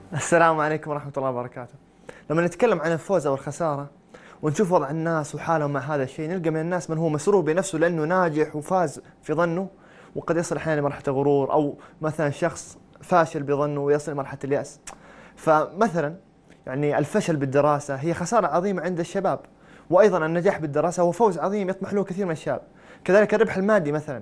السلام عليكم ورحمة الله وبركاته. لما نتكلم عن الفوز أو الخسارة ونشوف وضع الناس وحالهم مع هذا الشيء، نلقى من الناس من هو مسرور بنفسه لأنه ناجح وفاز في ظنه، وقد يصل أحيانا لمرحلة الغرور، أو مثلا شخص فاشل بظنه ويصل لمرحلة اليأس. فمثلا يعني الفشل بالدراسة هي خسارة عظيمة عند الشباب، وأيضا النجاح بالدراسة هو فوز عظيم يطمح له كثير من الشباب. كذلك الربح المادي مثلا.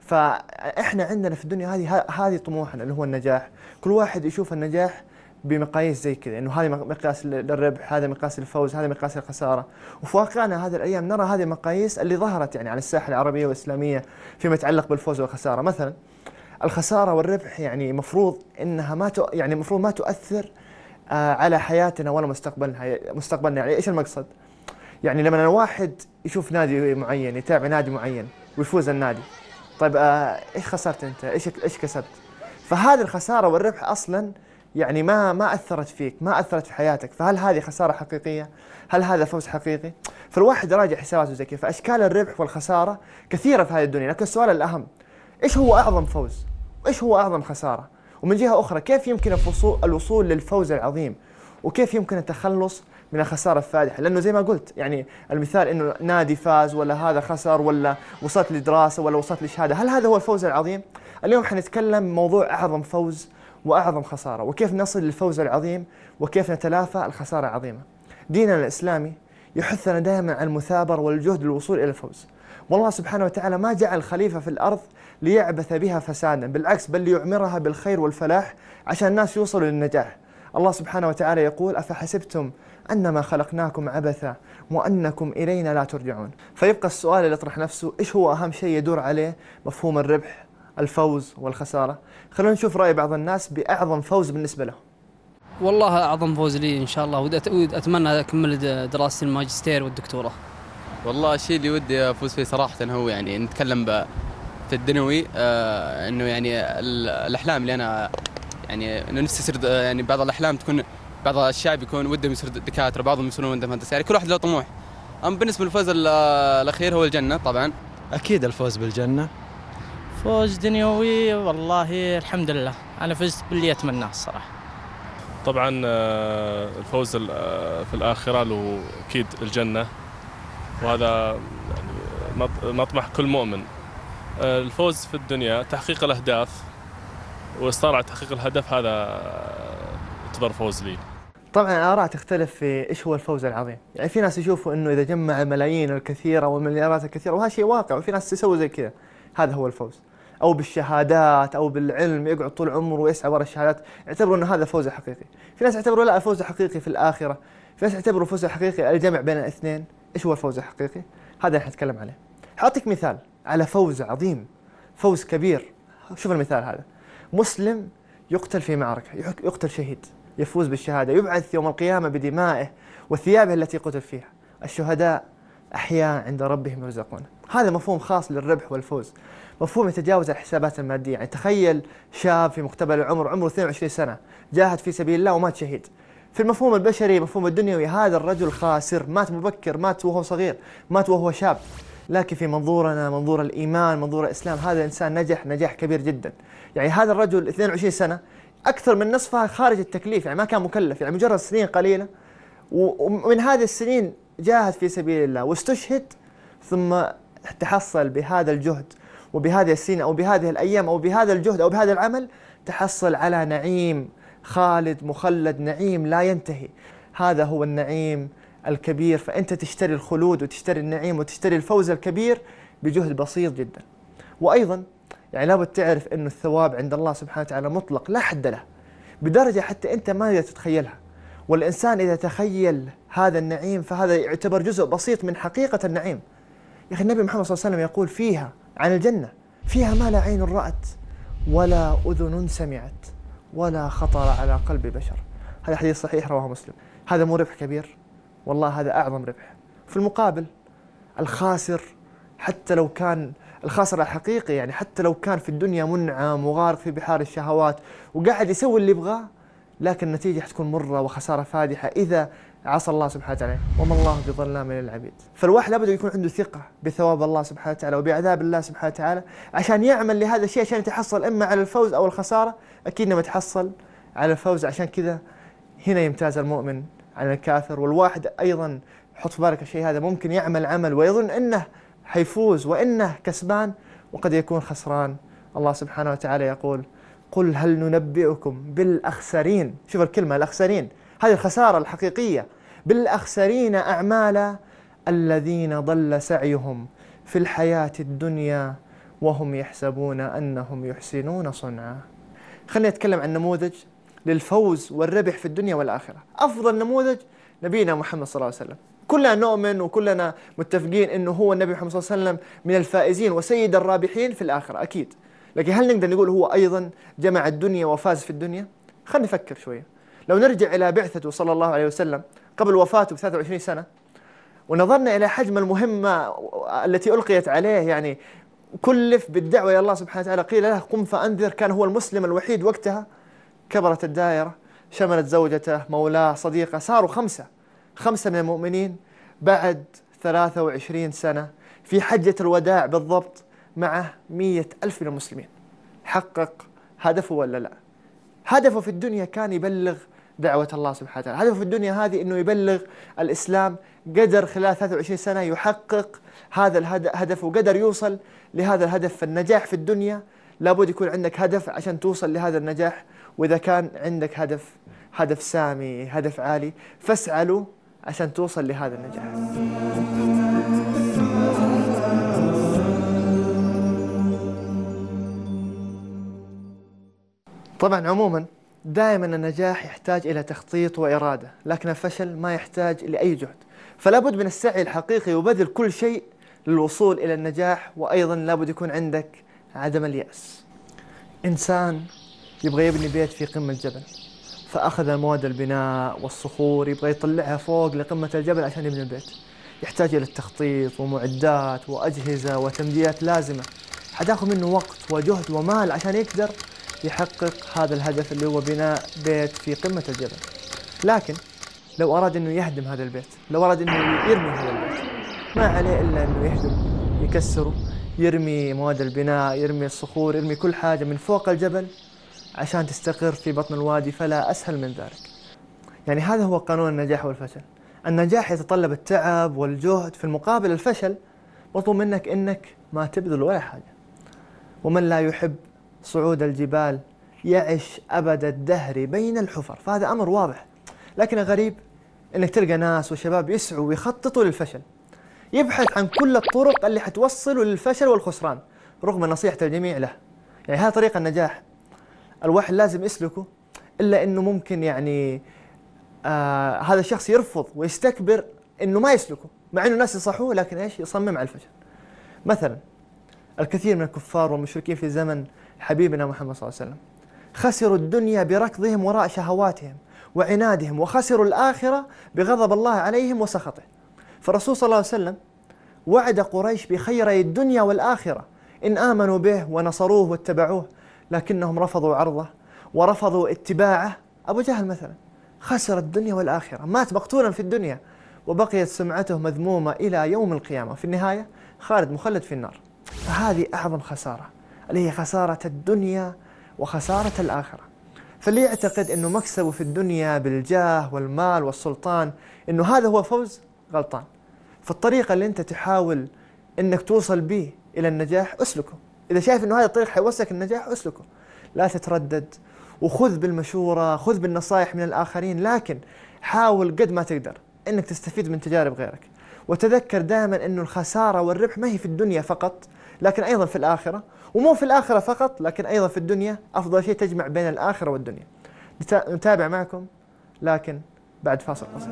فإحنا عندنا في الدنيا هذه طموحنا اللي هو النجاح. كل واحد يشوف النجاح بمقاييس زي كذا، انه هذه مقياس للربح، هذا مقياس للفوز، هذا مقياس للخساره. وفي واقعنا هذه الايام نرى هذه المقاييس اللي ظهرت يعني على الساحه العربيه والاسلاميه فيما يتعلق بالفوز والخساره. مثلا الخساره والربح يعني مفروض انها يعني مفروض ما تؤثر على حياتنا ولا مستقبلنا. يعني ايش المقصد؟ يعني لما الواحد يشوف نادي معين، يتابع نادي معين ويفوز النادي، طيب ايش خسرت انت؟ ايش كسبت؟ فهذه الخساره والربح اصلا يعني ما اثرت فيك، ما اثرت في حياتك، فهل هذه خساره حقيقيه؟ هل هذا فوز حقيقي؟ فالواحد يراجع حساباته زي كذا. فاشكال الربح والخساره كثيره في هذه الدنيا، لكن السؤال الاهم ايش هو اعظم فوز؟ وايش هو اعظم خساره؟ ومن جهه اخرى كيف يمكن الوصول للفوز العظيم؟ وكيف يمكن التخلص من الخساره الفادحه؟ لانه زي ما قلت يعني المثال انه نادي فاز ولا هذا خسر ولا وصلت لدراسه ولا وصلت لشهاده، هل هذا هو الفوز العظيم؟ اليوم حنتكلم موضوع اعظم فوز واعظم خساره، وكيف نصل للفوز العظيم، وكيف نتلافى الخساره العظيمه. ديننا الاسلامي يحثنا دائما على المثابره والجهد للوصول الى الفوز. والله سبحانه وتعالى ما جعل خليفه في الارض ليعبث بها فسادا، بالعكس بل ليعمرها بالخير والفلاح عشان الناس يوصلوا للنجاح. الله سبحانه وتعالى يقول: أفحسبتم أنما خلقناكم عبثا وأنكم إلينا لا ترجعون. فيبقى السؤال اللي يطرح نفسه: إيش هو أهم شيء يدور عليه مفهوم الربح، الفوز والخسارة؟ خلونا نشوف رأي بعض الناس بأعظم فوز بالنسبة له. والله أعظم فوز لي إن شاء الله، وأتمنى أكمل دراستي الماجستير والدكتوراه. والله الشيء اللي ودي أفوز فيه صراحة هو يعني نتكلم في الدنيوي، إنه يعني الأحلام اللي أنا يعني إنه نفسي يصير، يعني بعض الأحلام تكون بعض الشعب يكون ودهم يصير دكاترة، بعضهم يصيرون مهندس، يعني كل واحد له طموح. أما بالنسبة للفوز الأخير هو الجنة طبعا. أكيد الفوز بالجنة. فوز دنيوي والله الحمد لله أنا فزت باللي أتمناه الصراحة. طبعا الفوز في الآخرة له أكيد الجنة، وهذا يعني مطمح كل مؤمن. الفوز في الدنيا تحقيق الأهداف، والإصرار على تحقيق الهدف هذا يعتبر فوز لي. طبعا الآراء تختلف في إيش هو الفوز العظيم. يعني في ناس يشوفوا إنه إذا جمع الملايين الكثيرة والمليارات الكثيرة، وهذا شيء واقع، وفي ناس تسوي زي كذا، هذا هو الفوز. أو بالشهادات أو بالعلم يقعد طول عمره ويسعى وراء الشهادات، يعتبروا إنه هذا فوز حقيقي. في ناس يعتبروا لا، الفوز الحقيقي في الآخرة. في ناس يعتبروا الفوز الحقيقي الجمع بين الاثنين. إيش هو الفوز الحقيقي؟ هذا اللي حنتكلم عليه. حأعطيك مثال على فوز عظيم، فوز كبير. شوف المثال هذا: مسلم يقتل في معركة، يقتل شهيد، يفوز بالشهادة، يبعث يوم القيامة بدمائه وثيابه التي قتل فيها. الشهداء أحياء عند ربهم يرزقون. هذا مفهوم خاص للربح والفوز، مفهوم يتجاوز الحسابات المادية. يعني تخيل شاب في مقتبل العمر، عمره 22 سنة، جاهد في سبيل الله ومات شهيد. في المفهوم البشري، مفهوم الدنيوي، هذا الرجل خاسر، مات مبكر، مات وهو صغير، مات وهو شاب. لكن في منظورنا، منظور الإيمان، منظور الإسلام، هذا الإنسان نجح نجاح كبير جدا. يعني هذا الرجل 22 سنة أكثر من نصفها خارج التكليف، يعني ما كان مكلف، يعني مجرد سنين قليلة، ومن هذه السنين جاهد في سبيل الله واستشهد، ثم تحصل بهذا الجهد وبهذه السنين أو بهذه الأيام أو بهذا الجهد أو بهذا العمل، تحصل على نعيم خالد مخلد، نعيم لا ينتهي. هذا هو النعيم الكبير. فأنت تشتري الخلود وتشتري النعيم وتشتري الفوز الكبير بجهد بسيط جدا. وأيضا يعني لابد تعرف أن الثواب عند الله سبحانه وتعالى مطلق لا حد له، بدرجة حتى أنت ما تتخيلها. والإنسان إذا تخيل هذا النعيم فهذا يعتبر جزء بسيط من حقيقة النعيم. يا أخي النبي محمد صلى الله عليه وسلم يقول فيها عن الجنة: فيها ما لا عين رأت ولا أذن سمعت ولا خطر على قلب بشر. هذا حديث صحيح رواه مسلم. هذا مو ربح كبير؟ والله هذا أعظم ربح. في المقابل الخاسر، حتى لو كان الخاسر الحقيقي، يعني حتى لو كان في الدنيا منعم وغارق في بحار الشهوات وقاعد يسوي اللي يبغاه، لكن النتيجة حتكون مرة وخسارة فادحة إذا عصى الله سبحانه وتعالى، وما الله بظلام للعبيد. فالواحد لابد يكون عنده ثقة بثواب الله سبحانه وتعالى وبعذاب الله سبحانه وتعالى عشان يعمل لهذا الشيء، عشان يتحصل إما على الفوز أو الخسارة. أكيد لما يتحصل على الفوز. عشان كذا هنا يمتاز المؤمن عن الكافر. والواحد أيضا حط في بالك الشيء هذا، ممكن يعمل عمل ويظن أنه حيفوز وأنه كسبان وقد يكون خسران. الله سبحانه وتعالى يقول: قل هل ننبئكم بالأخسرين. شوف الكلمة الأخسرين، هذه الخسارة الحقيقية. بالأخسرين أعمالا الذين ضل سعيهم في الحياة الدنيا وهم يحسبون أنهم يحسنون صنعا. خلينا نتكلم عن نموذج للفوز والربح في الدنيا والآخرة. أفضل نموذج نبينا محمد صلى الله عليه وسلم. كلنا نؤمن وكلنا متفقين أنه هو النبي محمد صلى الله عليه وسلم من الفائزين وسيد الرابحين في الآخرة أكيد. لكن هل نقدر نقول هو أيضا جمع الدنيا وفاز في الدنيا؟ خلينا نفكر شوية. لو نرجع إلى بعثته صلى الله عليه وسلم قبل وفاته ب 23 سنة ونظرنا إلى حجم المهمة التي ألقيت عليه، يعني كلف بالدعوة إلى الله سبحانه وتعالى، قيل له قم فأنذر، كان هو المسلم الوحيد وقتها. كبرت الدائرة، شملت زوجته، مولاه، صديقه، صاروا خمسة من المؤمنين بعد 23 سنة في حجة الوداع بالضبط، معه 100,000 من المسلمين. حقق هدفه ولا لا؟ هدفه في الدنيا كان يبلغ دعوة الله سبحانه وتعالى. هدفه في الدنيا هذه أنه يبلغ الإسلام. قدر خلال 23 سنة يحقق هذا الهدف وقدر يوصل لهذا الهدف. فالنجاح في الدنيا لابد يكون عندك هدف عشان توصل لهذا النجاح. وإذا كان عندك هدف سامي، هدف عالي، فاسعى له عشان توصل لهذا النجاح. طبعا عموما دائما النجاح يحتاج إلى تخطيط وإرادة، لكن الفشل ما يحتاج لأي جهد. فلا بد من السعي الحقيقي وبذل كل شيء للوصول إلى النجاح. وأيضا لابد يكون عندك عدم اليأس. إنسان يبغى يبني بيت في قمة الجبل، فأخذ مواد البناء والصخور يبغى يطلعها فوق لقمة الجبل عشان يبني البيت. يحتاج إلى التخطيط ومعدات وأجهزة وتمديدات لازمة، حتاخذ منه وقت وجهد ومال عشان يقدر يحقق هذا الهدف اللي هو بناء بيت في قمة الجبل. لكن لو أراد أنه يهدم هذا البيت، لو أراد أنه يرمي هذا البيت، ما عليه إلا أنه يهدم، يكسره، يرمي مواد البناء، يرمي الصخور، يرمي كل حاجة من فوق الجبل عشان تستقر في بطن الوادي. فلا أسهل من ذلك. يعني هذا هو قانون النجاح والفشل. النجاح يتطلب التعب والجهد، في المقابل الفشل مطلوب منك أنك ما تبذل ولا حاجة. ومن لا يحب صعود الجبال يعش أبد الدهر بين الحفر. فهذا أمر واضح. لكن غريب أنك تلقى ناس وشباب يسعوا ويخططوا للفشل، يبحث عن كل الطرق اللي حتوصله للفشل والخسران رغم نصيحة الجميع له. يعني هذا طريق النجاح الواحد لازم يسلكه، إلا أنه ممكن يعني هذا الشخص يرفض ويستكبر أنه ما يسلكه، مع أنه الناس يصحوه، لكن إيش؟ يصمم على الفشل. مثلا الكثير من الكفار والمشركين في زمن حبيبنا محمد صلى الله عليه وسلم خسروا الدنيا بركضهم وراء شهواتهم وعنادهم، وخسروا الآخرة بغضب الله عليهم وسخطه. فالرسول صلى الله عليه وسلم وعد قريش بخيري الدنيا والآخرة إن آمنوا به ونصروه واتبعوه، لكنهم رفضوا عرضه ورفضوا اتباعه. أبو جهل مثلا خسر الدنيا والآخرة، مات مقتولا في الدنيا وبقيت سمعته مذمومة إلى يوم القيامة، في النهاية خالد مخلد في النار. فهذه أعظم خسارة، اللي هي خسارة الدنيا وخسارة الآخرة. فاللي يعتقد أنه مكسبه في الدنيا بالجاه والمال والسلطان أنه هذا هو فوز، غلطان. فالطريقة اللي أنت تحاول أنك توصل به إلى النجاح أسلكه. إذا شايف أنه هذا الطريق حيوصلك النجاح أسلكه، لا تتردد، وخذ بالمشورة، خذ بالنصائح من الآخرين، لكن حاول قد ما تقدر أنك تستفيد من تجارب غيرك. وتذكر دائما أنه الخسارة والربح ما هي في الدنيا فقط، لكن أيضا في الآخرة، ومو في الآخرة فقط لكن أيضا في الدنيا. أفضل شيء تجمع بين الآخرة والدنيا. نتابع معكم لكن بعد فاصل قصير.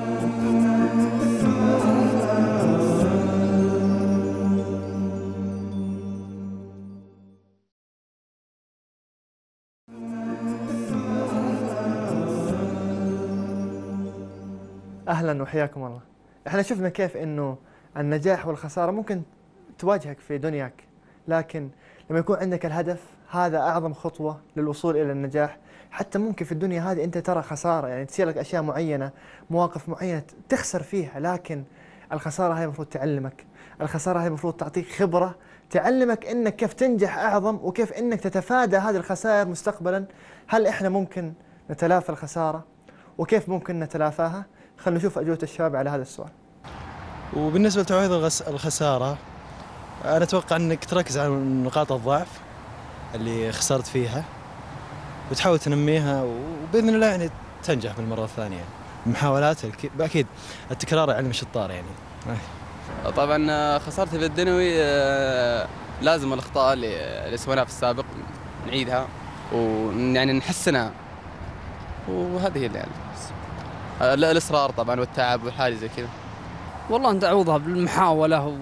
أهلا وحياكم الله. احنا شفنا كيف أنه النجاح والخسارة ممكن تواجهك في دنياك، لكن لما يكون عندك الهدف هذا أعظم خطوة للوصول إلى النجاح. حتى ممكن في الدنيا هذه أنت ترى خسارة، يعني تصير لك أشياء معينة، مواقف معينة تخسر فيها، لكن الخسارة هي المفروض تعلمك، الخسارة هي المفروض تعطيك خبرة تعلمك إنك كيف تنجح أعظم، وكيف إنك تتفادى هذه الخسائر مستقبلا. هل إحنا ممكن نتلافى الخسارة وكيف ممكن نتلافاها؟ خلينا نشوف أجوبة الشباب على هذا السؤال. وبالنسبة لتعويض الخسارة، أنا أتوقع أنك تركز على نقاط الضعف اللي خسرت فيها وتحاول تنميها، وبإذن الله يعني تنجح بالمرة الثانية. المحاولات أكيد التكرار يعلم الشطار يعني. طبعا خسارتي في الدنيوي لازم الأخطاء اللي سويناها في السابق نعيدها ويعني نحسنها، وهذه هي يعني الإصرار طبعا والتعب وحاجة زي كذا. والله أنت تعوضها بالمحاولة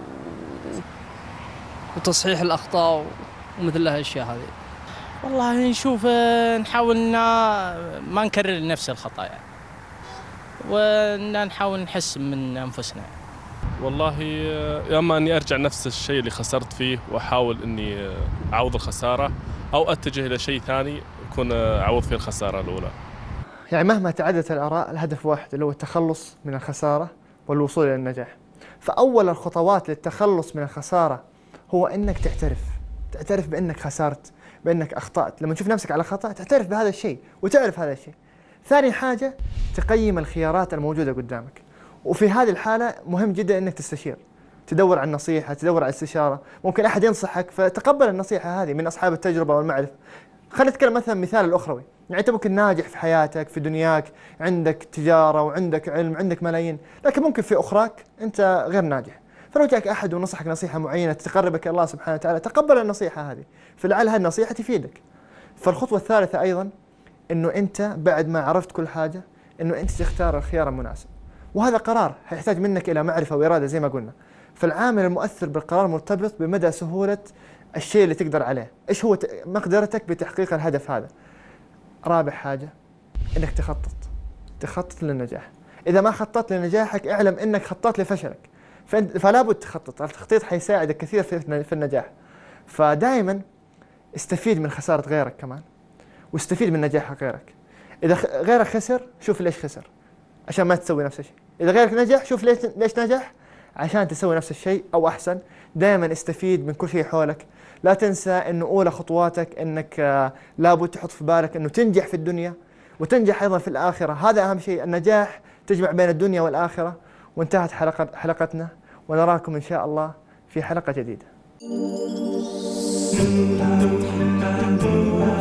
وتصحيح الأخطاء ومثل هالأشياء هذه. والله نشوف نحاول إن ما نكرر نفس الخطايا وإن نحاول نحسن من أنفسنا. والله يا اما اني ارجع نفس الشيء اللي خسرت فيه واحاول اني اعوض الخساره، او اتجه الى شيء ثاني يكون اعوض فيه الخساره الاولى. يعني مهما تعددت الآراء الهدف واحد اللي هو التخلص من الخسارة والوصول إلى النجاح. فأول الخطوات للتخلص من الخسارة هو إنك تعترف بأنك خسرت، بأنك أخطأت. لما تشوف نفسك على خطأ تعترف بهذا الشيء وتعرف هذا الشيء. ثاني حاجة تقيم الخيارات الموجودة قدامك، وفي هذه الحالة مهم جدا أنك تستشير، تدور على النصيحة، تدور على الاستشارة. ممكن أحد ينصحك فتقبل النصيحة هذه من أصحاب التجربة والمعرفة. خلينا نتكلم مثلا مثال الأخروي، يعني أنت ممكن ناجح في حياتك في دنياك، عندك تجارة وعندك علم، عندك ملايين، لكن ممكن في أخراك أنت غير ناجح. فلو جاك أحد ونصحك نصيحة معينة تقربك الله سبحانه وتعالى، تقبل النصيحة هذه، فلعل هذه النصيحة تفيدك. فالخطوة الثالثة أيضا أنه أنت بعد ما عرفت كل حاجة أنه أنت تختار الخيار المناسب، وهذا قرار هيحتاج منك إلى معرفة وإرادة زي ما قلنا. فالعامل المؤثر بالقرار مرتبط بمدى سهولة الشيء اللي تقدر عليه، إيش هو مقدرتك بتحقيق الهدف هذا. رابع حاجة إنك تخطط للنجاح. إذا ما خططت لنجاحك اعلم إنك خططت لفشلك، فلا بد تخطط. التخطيط حيساعدك كثير في النجاح. فدائما استفيد من خسارة غيرك كمان، واستفيد من نجاح غيرك. إذا غيرك خسر شوف ليش خسر عشان ما تسوي نفس الشيء، إذا غيرك نجح شوف ليش نجح عشان تسوي نفس الشيء أو أحسن. دائما استفيد من كل شيء حولك. لا تنسى أنه أولى خطواتك أنك لابد تحط في بالك أنه تنجح في الدنيا وتنجح أيضا في الآخرة. هذا أهم شيء، النجاح تجمع بين الدنيا والآخرة. وانتهت حلقتنا، ونراكم إن شاء الله في حلقة جديدة.